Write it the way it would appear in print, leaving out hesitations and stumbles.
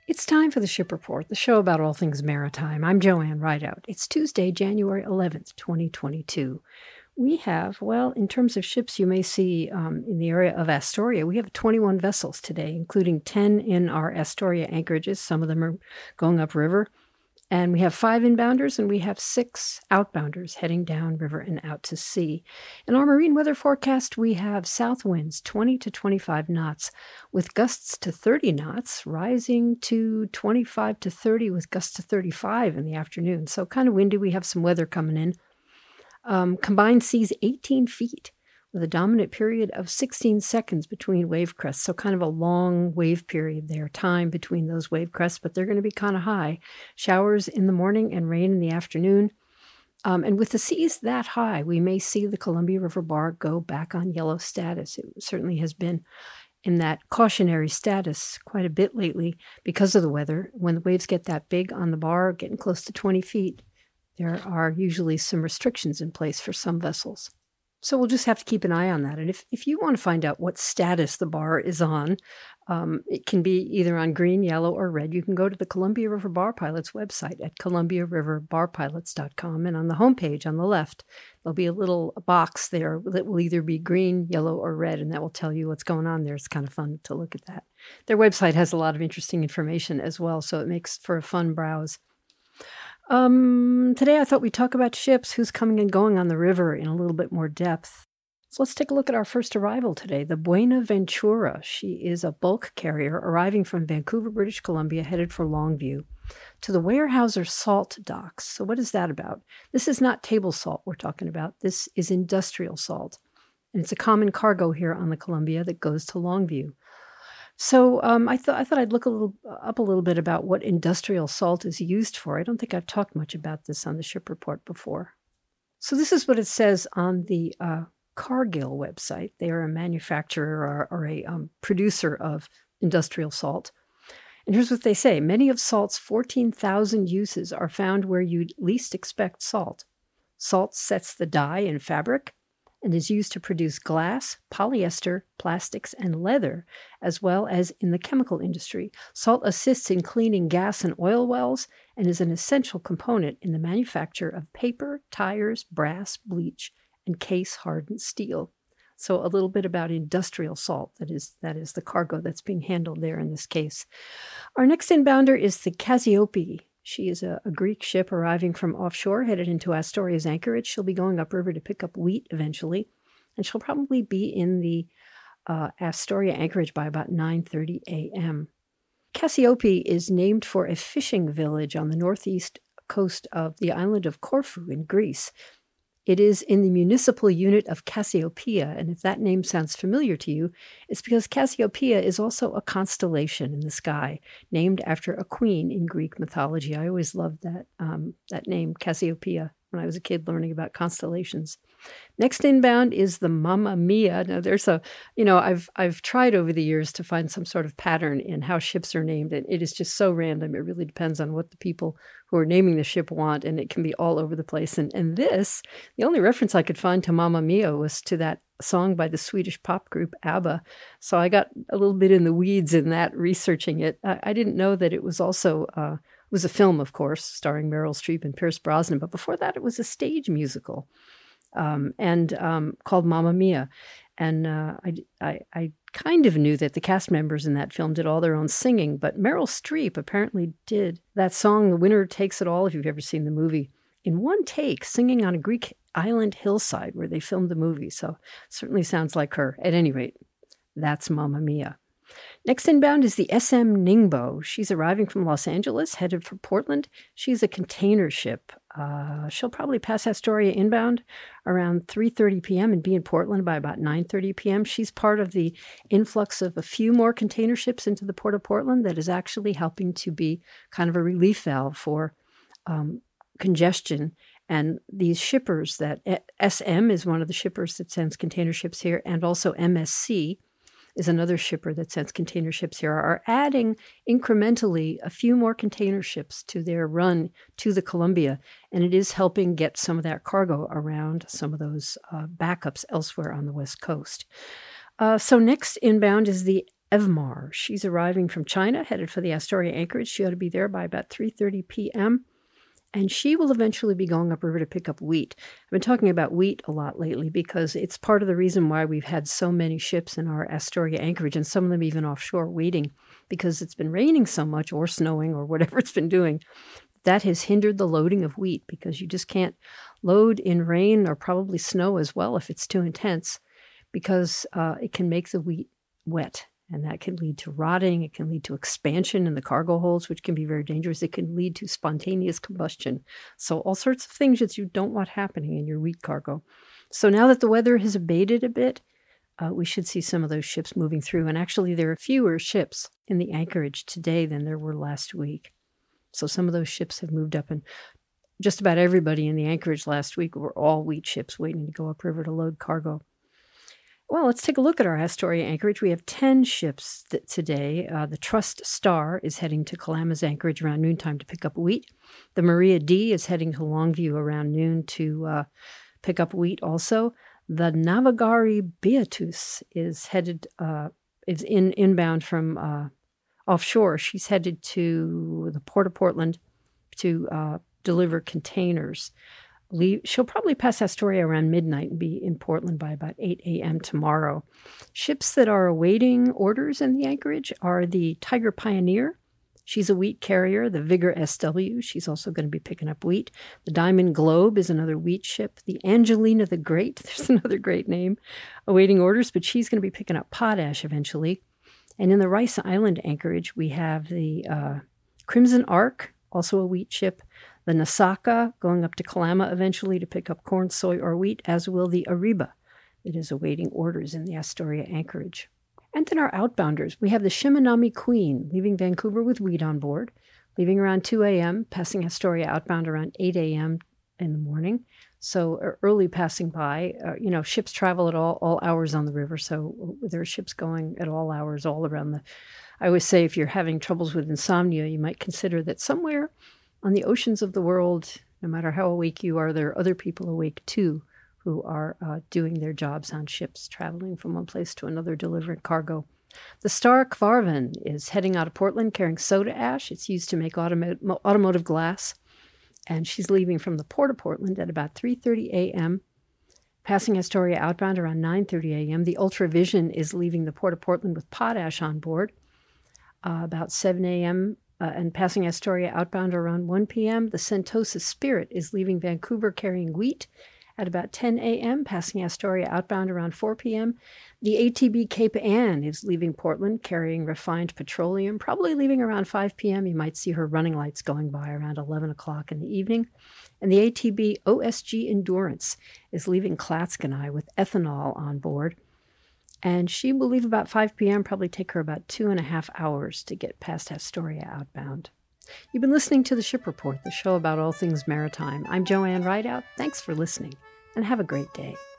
It's time for the Ship Report, the show about all things maritime. I'm Joanne Rideout. It's Tuesday, January 11th, 2022. We have, well, in terms of ships you may see in the area of Astoria, we have 21 vessels today, including 10 in our Astoria anchorages. Some of them are going upriver. And we have 5 inbounders and we have 6 outbounders heading downriver and out to sea. In our marine weather forecast, we have south winds 20 to 25 knots with gusts to 30 knots, rising to 25 to 30 with gusts to 35 in the afternoon. So kind of windy. We have some weather coming in. Combined seas 18 feet with a dominant period of 16 seconds between wave crests. So kind of a long wave period there, time between those wave crests, but they're going to be kind of high. Showers in the morning and rain in the afternoon. And with the seas that high, we may see the Columbia River Bar go back on yellow status. It certainly has been in that cautionary status quite a bit lately because of the weather. When the waves get that big on the bar, getting close to 20 feet, there are usually some restrictions in place for some vessels. So we'll just have to keep an eye on that. And if you want to find out what status the bar is on, it can be either on green, yellow, or red. You can go to the Columbia River Bar Pilots website at columbiariverbarpilots.com. And on the homepage on the left, there'll be a little box there that will either be green, yellow, or red, and that will tell you what's going on there. It's kind of fun to look at that. Their website has a lot of interesting information as well, so it makes for a fun browse. Today I thought we'd talk about ships, who's coming and going on the river in a little bit more depth. So let's take a look at our first arrival today, the Buenaventura. She is a bulk carrier arriving from Vancouver, British Columbia, headed for Longview to the Weyerhaeuser Salt Docks. So what is that about? This is not table salt we're talking about. This is industrial salt. And it's a common cargo here on the Columbia that goes to Longview. So I thought I'd look up a little bit about what industrial salt is used for. I don't think I've talked much about this on the Ship Report before. So this is what it says on the Cargill website. They are a manufacturer or a producer of industrial salt. And here's what they say. Many of salt's 14,000 uses are found where you'd least expect salt. Salt sets the dye in fabric and is used to produce glass, polyester, plastics, and leather, as well as in the chemical industry. Salt assists in cleaning gas and oil wells and is an essential component in the manufacture of paper, tires, brass, bleach, and case-hardened steel. So a little bit about industrial salt. That is the cargo that's being handled there in this case. Our next inbounder is the Cassiope. She is a Greek ship arriving from offshore, headed into Astoria's anchorage. She'll be going upriver to pick up wheat eventually, and she'll probably be in the Astoria anchorage by about 9:30 a.m. Cassiope is named for a fishing village on the northeast coast of the island of Corfu in Greece. It is in the municipal unit of Cassiopeia, and if that name sounds familiar to you, it's because Cassiopeia is also a constellation in the sky, named after a queen in Greek mythology. I always loved that name, Cassiopeia, when I was a kid learning about constellations. Next inbound is the Mamma Mia. Now I've tried over the years to find some sort of pattern in how ships are named, and it is just so random. It really depends on what the people who are naming the ship want, and it can be all over the place. And the only reference I could find to Mamma Mia was to that song by the Swedish pop group ABBA. So I got a little bit in the weeds in that, researching it. I didn't know that it was also it was a film, of course, starring Meryl Streep and Pierce Brosnan, but before that it was a stage musical called Mamma Mia. And I kind of knew that the cast members in that film did all their own singing, but Meryl Streep apparently did that song, The Winner Takes It All, if you've ever seen the movie, in one take, singing on a Greek island hillside where they filmed the movie. So certainly sounds like her. At any rate, that's Mamma Mia. Next inbound is the SM Ningbo. She's arriving from Los Angeles, headed for Portland. She's a container ship. She'll probably pass Astoria inbound around 3:30 p.m. and be in Portland by about 9:30 p.m. She's part of the influx of a few more container ships into the Port of Portland that is actually helping to be kind of a relief valve for congestion. And these shippers, that SM is one of the shippers that sends container ships here, and also MSC is another shipper that sends container ships here, are adding incrementally a few more container ships to their run to the Columbia, and it is helping get some of that cargo around some of those backups elsewhere on the West Coast. So next inbound is the Evmar. She's arriving from China, headed for the Astoria Anchorage. She ought to be there by about 3:30 p.m., and she will eventually be going upriver to pick up wheat. I've been talking about wheat a lot lately because it's part of the reason why we've had so many ships in our Astoria Anchorage, and some of them even offshore waiting, because it's been raining so much or snowing or whatever it's been doing. That has hindered the loading of wheat because you just can't load in rain or probably snow as well if it's too intense, because it can make the wheat wet. And that can lead to rotting. It can lead to expansion in the cargo holds, which can be very dangerous. It can lead to spontaneous combustion. So all sorts of things that you don't want happening in your wheat cargo. So now that the weather has abated a bit, we should see some of those ships moving through. And actually, there are fewer ships in the anchorage today than there were last week. So some of those ships have moved up, and just about everybody in the anchorage last week were all wheat ships waiting to go upriver to load cargo. Well, let's take a look at our Astoria Anchorage. We have 10 ships today. The Trust Star is heading to Kalama's Anchorage around noontime to pick up wheat. The Maria D is heading to Longview around noon to pick up wheat also. The Navigari Beatus is headed, is inbound from offshore. She's headed to the Port of Portland to deliver containers. She'll probably pass Astoria around midnight and be in Portland by about 8 a.m. tomorrow. Ships that are awaiting orders in the anchorage are the Tiger Pioneer. She's a wheat carrier. The Vigor SW. She's also going to be picking up wheat. The Diamond Globe is another wheat ship. The Angelina the Great, there's another great name, awaiting orders, but she's going to be picking up potash eventually. And in the Rice Island anchorage, we have the Crimson Ark, also a wheat ship. The Nasaka going up to Kalama eventually to pick up corn, soy, or wheat, as will the Ariba that is awaiting orders in the Astoria Anchorage. And then our outbounders, we have the Shimanami Queen leaving Vancouver with wheat on board, leaving around 2 a.m., passing Astoria outbound around 8 a.m. in the morning. So early passing by, ships travel at all hours on the river. So there are ships going at all hours all around I always say if you're having troubles with insomnia, you might consider that somewhere on the oceans of the world, no matter how awake you are, there are other people awake too who are doing their jobs on ships, traveling from one place to another, delivering cargo. The Star Kvarven is heading out of Portland carrying soda ash. It's used to make automotive glass. And she's leaving from the Port of Portland at about 3:30 a.m., passing Astoria outbound around 9:30 a.m. The Ultravision is leaving the Port of Portland with potash on board about 7 a.m., and passing Astoria outbound around 1 p.m. The Sentosa Spirit is leaving Vancouver carrying wheat at about 10 a.m., passing Astoria outbound around 4 p.m. The ATB Cape Ann is leaving Portland carrying refined petroleum, probably leaving around 5 p.m. You might see her running lights going by around 11 o'clock in the evening. And the ATB OSG Endurance is leaving Clatskanie with ethanol on board. And she will leave about 5 p.m., probably take her about 2.5 hours to get past Astoria outbound. You've been listening to The Ship Report, the show about all things maritime. I'm Joanne Rideout. Thanks for listening, and have a great day.